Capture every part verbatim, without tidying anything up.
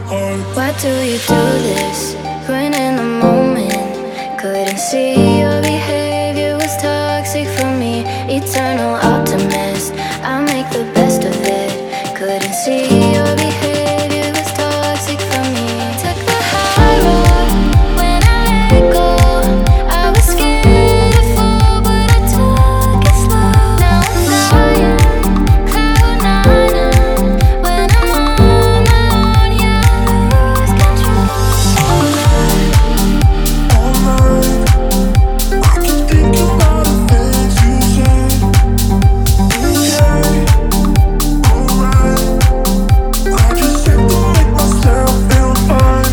heart. Why do you do this? When in the moment couldn't see your behavior was toxic for me. Eternal optimist, I make the best of it. Couldn't see your behavior was toxic for me. Took the high road when I let go. I was scared to fall, but I took it slow. Now I'm flying, cloud nine. When I'm on my own, yeah, I lose control. All night, all night, I keep thinking about the things you said. Okay, alright, I just have to make myself feel fine.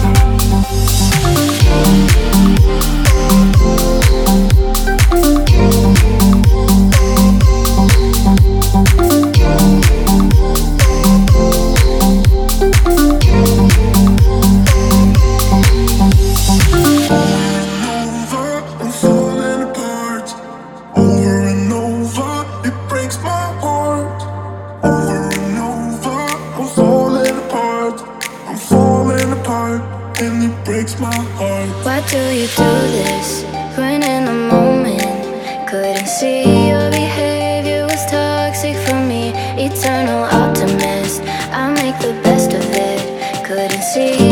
Over, I'm falling apart. Over and over, it breaks my heart. Over and over, I'm falling apart. I'm falling apart, and it breaks my heart. Why do you do this? When in the moment couldn't see your behavior was toxic for me. Eternal optimist, I make the best of it. Couldn't see